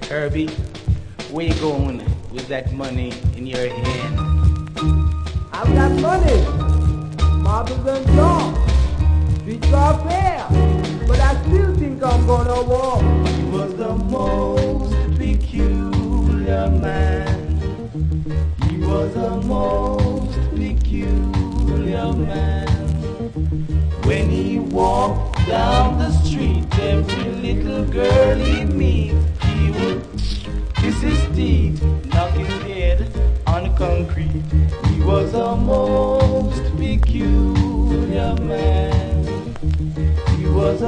Herbie, where you going with that money in your hand? I've got money, marbles and songs, streets are fair, but I still think I'm gonna walk. He was the most peculiar man. He was the most peculiar man. When he walked down the street, every little girl he meet, he would kiss his teeth, knock his head on the concrete. He was the most